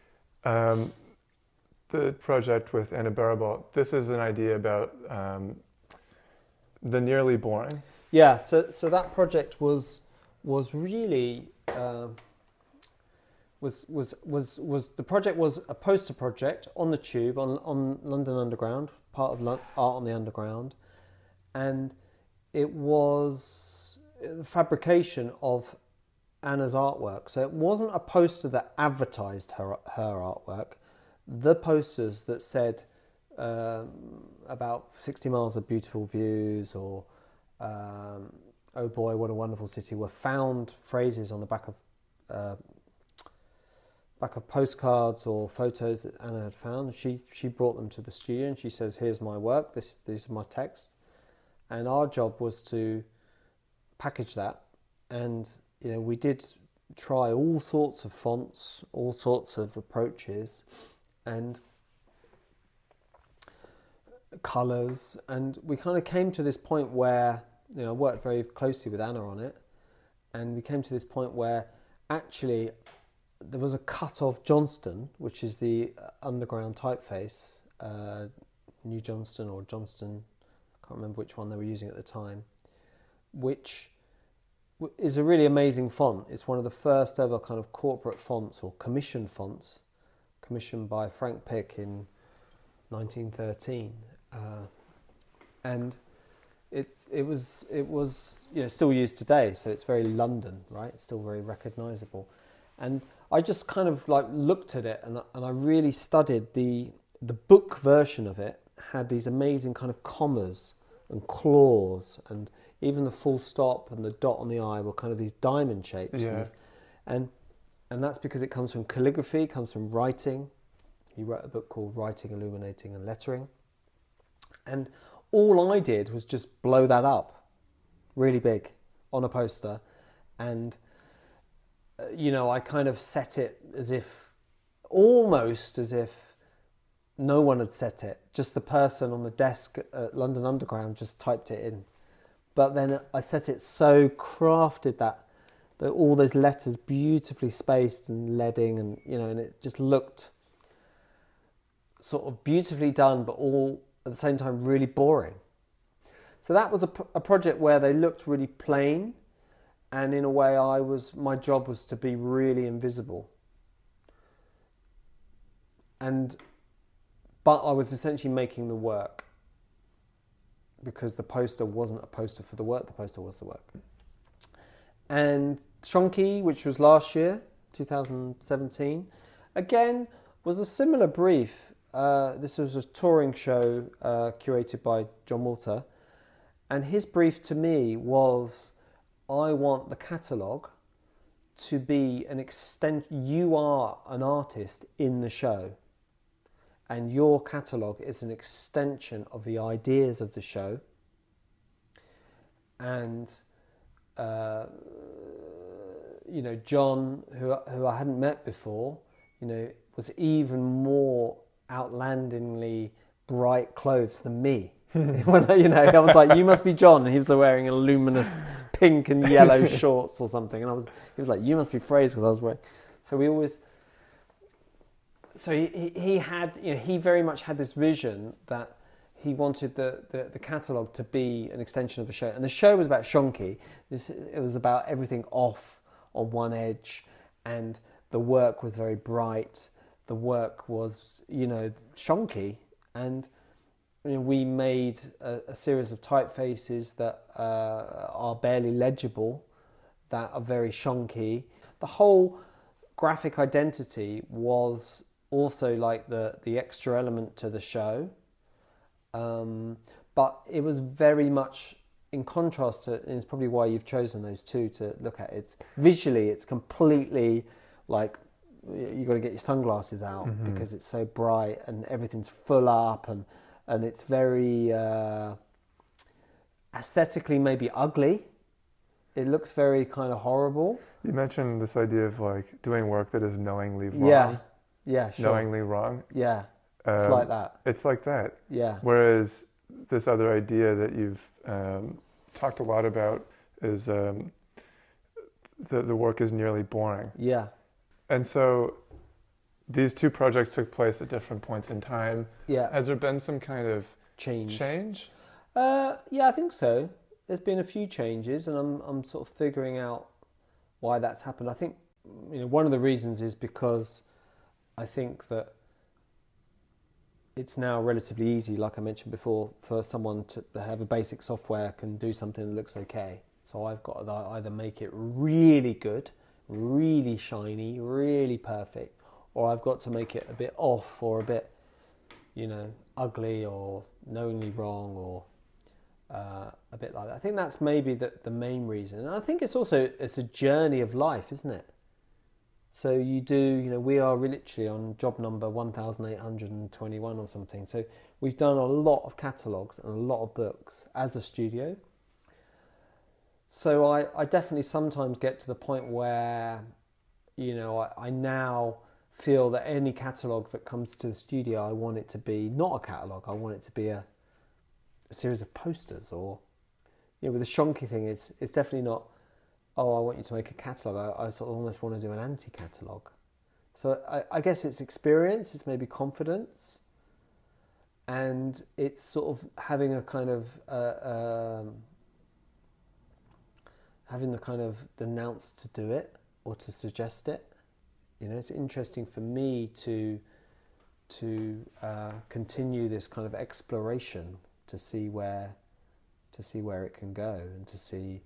the project with Anna Barabel, this is an idea about the nearly boring. Yeah. So that project was really the project was a poster project on the Tube on London Underground, part of Art on the Underground, and it was the fabrication of Anna's artwork. So it wasn't a poster that advertised her artwork. The posters that said about 60 miles of beautiful views, or oh boy, what a wonderful city, were found phrases on the back of postcards or photos that Anna had found. She brought them to the studio and she says, here's my work, these are my texts. And our job was to package that, and we did try all sorts of fonts, all sorts of approaches and colours, and we kind of came to this point where I worked very closely with Anna on it, and we came to this point where actually there was a cut of Johnston, which is the underground typeface, New Johnston or Johnston, I can't remember which one they were using at the time, which is a really amazing font. It's one of the first ever kind of corporate fonts or commissioned fonts, commissioned by Frank Pick in 1913, and it was still used today. So it's very London, right? It's still very recognisable, and I just kind of looked at it and I really studied the book version of it. Had these amazing kind of commas and claws, and even the full stop and the dot on the I were kind of these diamond shapes. And that's because it comes from calligraphy, it comes from writing. He wrote a book called Writing, Illuminating and Lettering. And all I did was just blow that up really big on a poster. And, I kind of set it almost as if no one had set it. Just the person on the desk at London Underground just typed it in. But then I set it so crafted that all those letters beautifully spaced and leading, and and it just looked sort of beautifully done, but all at the same time really boring. So that was a project where they looked really plain, and in a way my job was to be really invisible. But I was essentially making the work, because the poster wasn't a poster for the work, the poster was the work. And Shonky, which was last year, 2017, again, was a similar brief. This was a touring show curated by John Walter. And his brief to me was, I want the catalogue to be an extent. You are an artist in the show, and your catalogue is an extension of the ideas of the show. And John, who I hadn't met before, was even more outlandingly bright clothes than me. When I was like, "You must be John," and he was wearing a luminous pink and yellow shorts or something, and he was like, "You must be Fraser," because I was wearing. So we always. So he had, he very much had this vision that he wanted the catalogue to be an extension of the show. And the show was about Shonky. It was about everything off on one edge, and the work was very bright. The work was, Shonky. And we made a series of typefaces that are barely legible, that are very Shonky. The whole graphic identity was also like the extra element to the show. But it was very much in contrast to, and it's probably why you've chosen those two to look at. It's visually, it's completely like, you've got to get your sunglasses out, because it's so bright and everything's full up, and it's very aesthetically maybe ugly. It looks very kind of horrible. You mentioned this idea of like doing work that is knowingly wrong. Yeah, sure. Knowingly wrong. Yeah, it's like that. It's like that. Yeah. Whereas this other idea that you've talked a lot about is the work is nearly boring. Yeah. And so these two projects took place at different points in time. Yeah. Has there been some kind of change? Yeah, I think so. There's been a few changes, and I'm sort of figuring out why that's happened. I think one of the reasons is because I think that it's now relatively easy, like I mentioned before, for someone to have a basic software can do something that looks okay. So I've got to either make it really good, really shiny, really perfect, or I've got to make it a bit off, or a bit, ugly, or knowingly wrong, or a bit like that. I think that's maybe the main reason. And I think it's a journey of life, isn't it? So you do, we are literally on job number 1,821 or something. So we've done a lot of catalogues and a lot of books as a studio. So I definitely sometimes get to the point where, I now feel that any catalogue that comes to the studio, I want it to be not a catalogue. I want it to be a series of posters, or, with the Shonky thing, it's definitely not, oh, I want you to make a catalogue. I sort of almost want to do an anti-catalogue. So I guess it's experience, it's maybe confidence, and it's sort of having a kind of having the kind of the nous to do it, or to suggest it. It's interesting for me to continue this kind of exploration, to see where it can go, and to see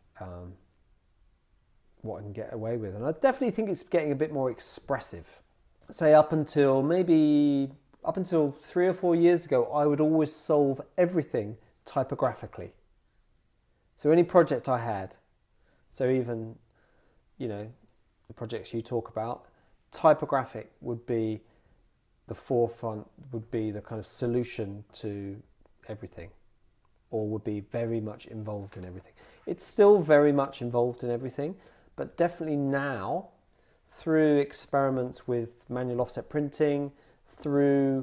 what I can get away with. And I definitely think it's getting a bit more expressive. Say up until 3 or 4 years ago, I would always solve everything typographically. So any project I had, so even, the projects you talk about, typographic would be the forefront, would be the kind of solution to everything, or would be very much involved in everything. It's still very much involved in everything, but definitely now, through experiments with manual offset printing, through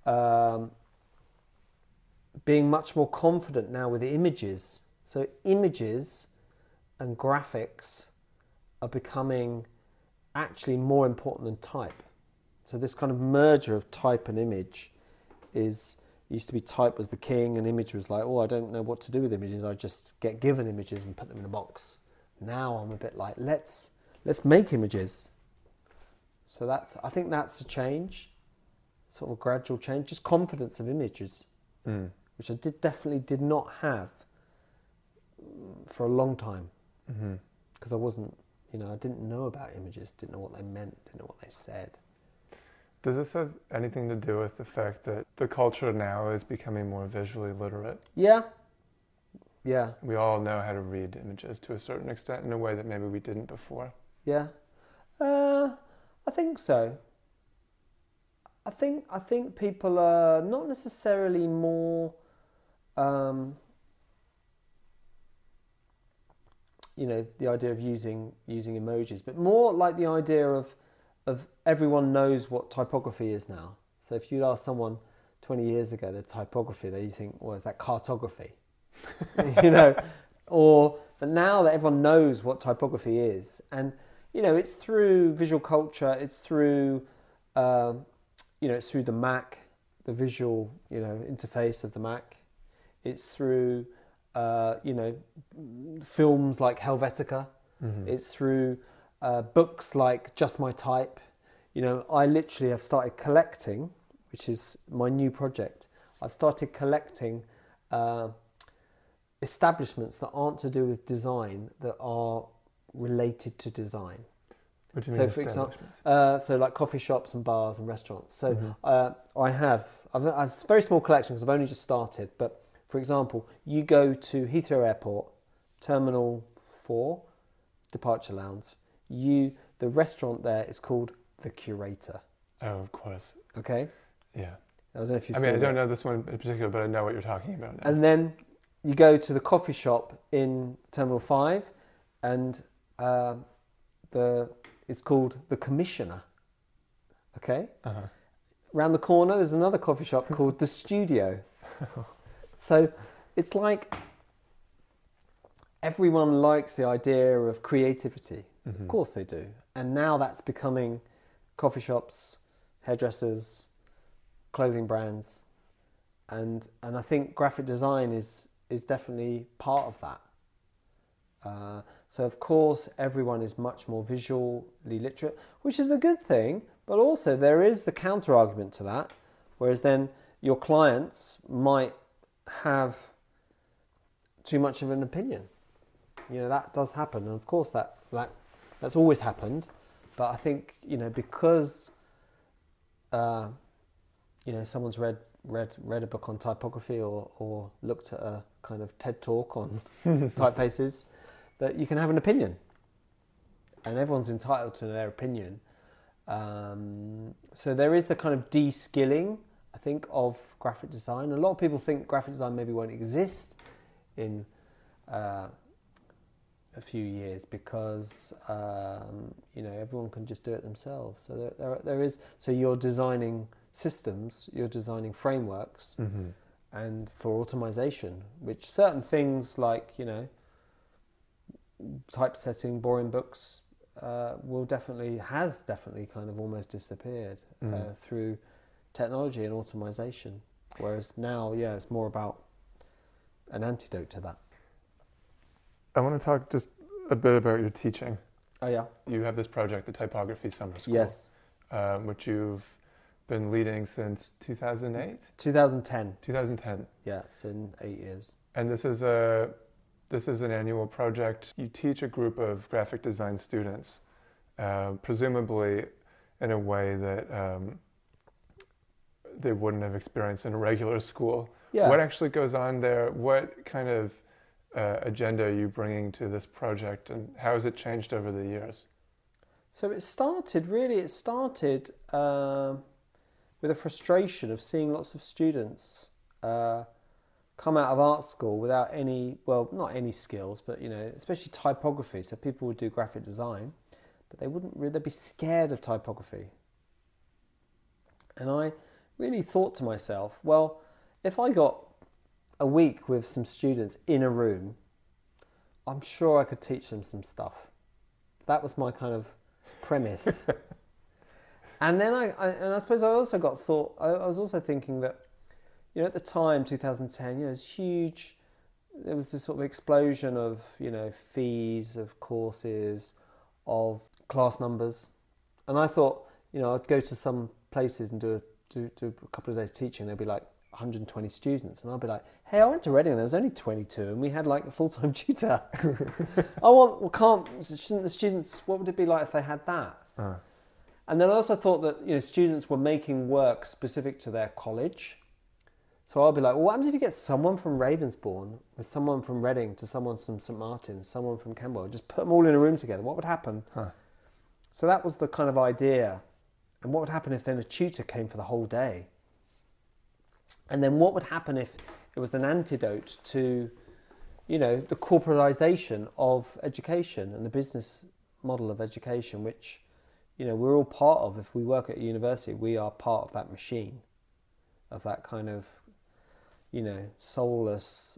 being much more confident now with the images. So images and graphics are becoming actually more important than type. So this kind of merger of type and image used to be type was the king and image was like, oh, I don't know what to do with images. I just get given images and put them in a box. Now I'm a bit like, let's make images. So I think that's a change, sort of a gradual change, just confidence of images, which I definitely did not have for a long time, because I wasn't, I didn't know about images, didn't know what they meant, didn't know what they said. Does this have anything to do with the fact that the culture now is becoming more visually literate? Yeah. We all know how to read images to a certain extent in a way that maybe we didn't before. Yeah. I think so. I think people are not necessarily more, the idea of using emojis, but more like the idea of everyone knows what typography is now. So if you'd ask someone 20 years ago their typography, they think, well, is that cartography? But now that everyone knows what typography is, and it's through visual culture, it's through it's through the Mac, the visual interface of the Mac, it's through films like Helvetica, it's through books like Just My Type. I literally have started collecting, which is my new project. I've started collecting establishments that aren't to do with design that are related to design. What do you mean, for example, establishments? so like coffee shops and bars and restaurants. So I have a very small collection because I've only just started. But for example, you go to Heathrow Airport, Terminal 4, Departure Lounge. The restaurant there is called The Curator. Oh, of course. Okay? Yeah. I don't know if you've seen I don't it. know this one in particular, but I know what you're talking about now. And then you go to the coffee shop in Terminal 5, and it's called The Commissioner. Okay? Round the corner, there's another coffee shop called The Studio. So it's like everyone likes the idea of creativity. Of course they do. And now that's becoming coffee shops, hairdressers, clothing brands. And I think graphic design is definitely part of that. So of course everyone is much more visually literate, which is a good thing, but also there is the counter argument to that, whereas then your clients might have too much of an opinion. That does happen, and of course that's always happened. But I think because someone's read a book on typography or looked at a kind of TED talk on typefaces, that you can have an opinion, and everyone's entitled to their opinion. So there is the kind of de-skilling, I think, of graphic design. A lot of people think graphic design maybe won't exist in a few years because everyone can just do it themselves. So there is. So you're designing systems, you're designing frameworks, and for automation, which certain things like typesetting, boring books, has definitely kind of almost disappeared through technology and automation. Whereas now, it's more about an antidote to that. I want to talk just a bit about your teaching. Oh yeah. You have this project, the Typography Summer School. Yes. Which you've been leading since 2008? 2010. 2010. Yeah, it's in 8 years. And this is an annual project. You teach a group of graphic design students, presumably in a way that they wouldn't have experienced in a regular school. Yeah. What actually goes on there? What kind of agenda are you bringing to this project, and how has it changed over the years? So it started with a frustration of seeing lots of students come out of art school without any, well, not any skills, but, you know, especially typography. So people would do graphic design, but they'd be scared of typography. And I really thought to myself, well, if I got a week with some students in a room, I'm sure I could teach them some stuff. That was my kind of premise. And then I suppose I also I was also thinking that, you know, at the time, 2010, you know, it was huge. There was this sort of explosion of, you know, fees, of courses, of class numbers. And I thought, you know, I'd go to some places and do a couple of days teaching. There'd be like 120 students. And I'd be like, hey, I went to Reading and there was only 22 and we had like a full-time tutor. Shouldn't the students, what would it be like if they had that? And then I also thought that, you know, students were making work specific to their college. So I'll be like, well, what happens if you get someone from Ravensbourne with someone from Reading to someone from St Martin's, someone from Camberwell, just put them all in a room together? What would happen? So that was the kind of idea. And what would happen if then a tutor came for the whole day? And then what would happen if it was an antidote to, you know, the corporatization of education and the business model of education, which, you know, we're all part of. If we work at a university, we are part of that machine, of that kind of, you know, soulless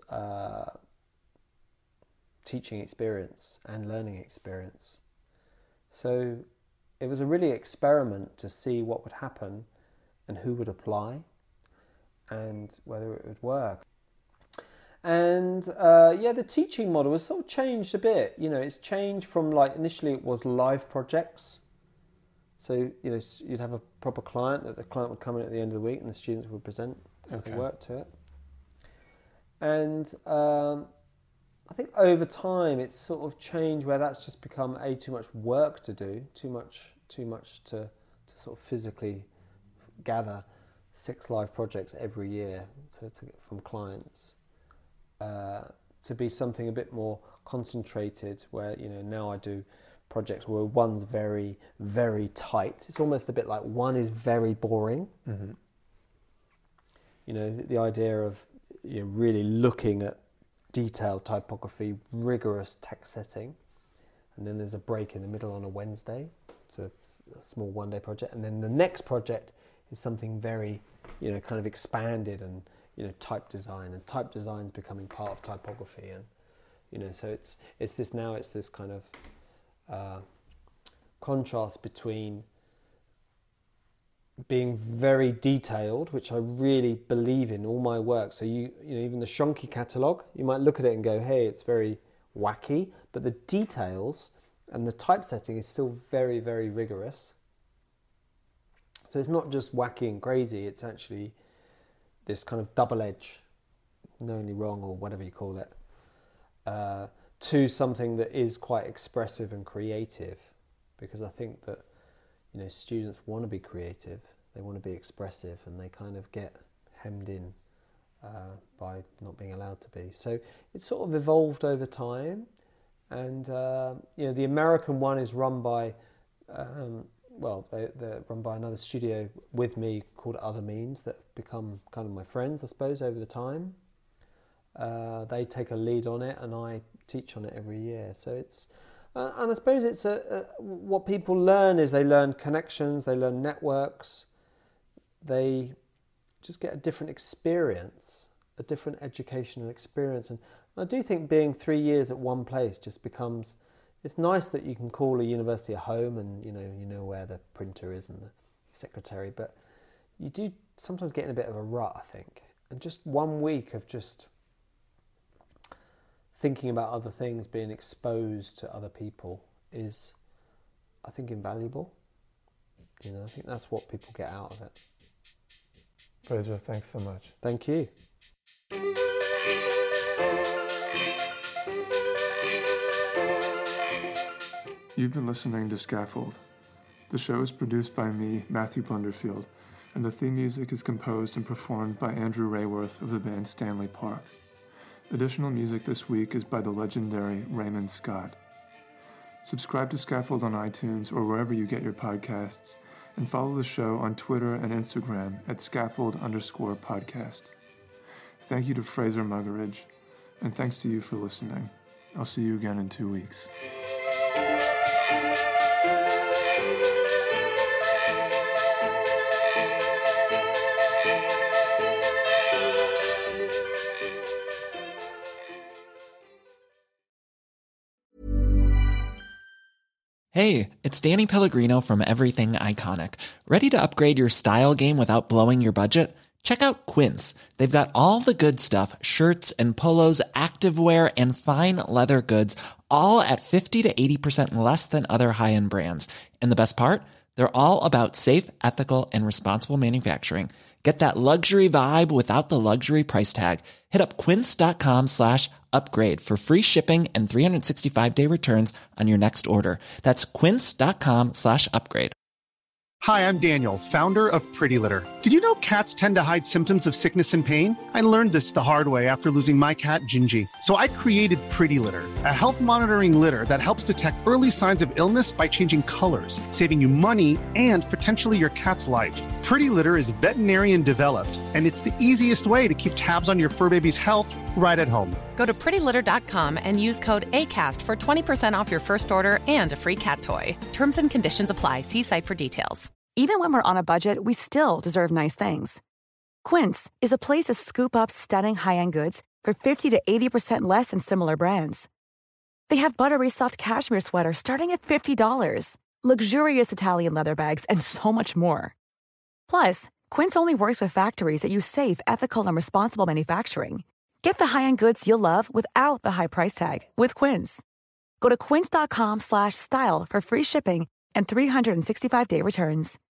teaching experience and learning experience. So it was a really experiment to see what would happen and who would apply and whether it would work. And the teaching model has sort of changed a bit. You know, it's changed from, like, initially it was live projects. So, you know, you'd have a proper client that the client would come in at the end of the week and the students would present the work to it. And I think over time it's sort of changed where that's just become too much work to do, too much to sort of physically gather 6 live projects every year to get from clients, to be something a bit more concentrated where, you know, now I do projects where one's very, very tight. It's almost a bit like one is very boring. Mm-hmm. You know, the idea of, you know, really looking at detailed typography, rigorous text setting, and then there's a break in the middle on a Wednesday, so a small one-day project, and then the next project is something very, you know, kind of expanded and, you know, type design, and type design's becoming part of typography, and, you know, so it's this kind of contrast between being very detailed, which I really believe in all my work. So you know, even the Schonke catalogue, you might look at it and go, hey, it's very wacky, but the details and the typesetting is still very, very rigorous. So it's not just wacky and crazy, it's actually this kind of double edge, knowingly wrong or whatever you call it, to something that is quite expressive and creative. Because I think that, you know, students want to be creative, they want to be expressive, and they kind of get hemmed in by not being allowed to be. So it's sort of evolved over time, and you know, the American one is run by, they're run by another studio with me called Other Means that have become kind of my friends, I suppose, over the time. They take a lead on it, and I teach on it every year. So it's, and I suppose it's what people learn is they learn connections, they learn networks, they just get a different experience, a different educational experience. And I do think being 3 years at one place just becomes, it's nice that you can call a university a home and you know where the printer is and the secretary, but you do sometimes get in a bit of a rut, I think. And just 1 week of just thinking about other things, being exposed to other people is, I think, invaluable. You know, I think that's what people get out of it. Fraser, thanks so much. Thank you. You've been listening to Scaffold. The show is produced by me, Matthew Blunderfield, and the theme music is composed and performed by Andrew Rayworth of the band Stanley Park. Additional music this week is by the legendary Raymond Scott. Subscribe to Scaffold on iTunes or wherever you get your podcasts, and follow the show on Twitter and Instagram at @scaffold_podcast. Thank you to Fraser Muggeridge, and thanks to you for listening. I'll see you again in 2 weeks. Hey, it's Danny Pellegrino from Everything Iconic. Ready to upgrade your style game without blowing your budget? Check out Quince. They've got all the good stuff, shirts and polos, activewear, and fine leather goods, all at 50 to 80% less than other high-end brands. And the best part? They're all about safe, ethical, and responsible manufacturing. Get that luxury vibe without the luxury price tag. Hit up quince.com/upgrade for free shipping and 365-day returns on your next order. That's quince.com/upgrade. Hi, I'm Daniel, founder of Pretty Litter. Did you know cats tend to hide symptoms of sickness and pain? I learned this the hard way after losing my cat, Gingy. So I created Pretty Litter, a health monitoring litter that helps detect early signs of illness by changing colors, saving you money and potentially your cat's life. Pretty Litter is veterinarian developed, and it's the easiest way to keep tabs on your fur baby's health right at home. Go to prettylitter.com and use code ACAST for 20% off your first order and a free cat toy. Terms and conditions apply. See site for details. Even when we're on a budget, we still deserve nice things. Quince is a place to scoop up stunning high-end goods for 50 to 80% less than similar brands. They have buttery soft cashmere sweaters starting at $50, luxurious Italian leather bags, and so much more. Plus, Quince only works with factories that use safe, ethical, and responsible manufacturing. Get the high-end goods you'll love without the high price tag with Quince. Go to quince.com/style for free shipping and 365-day returns.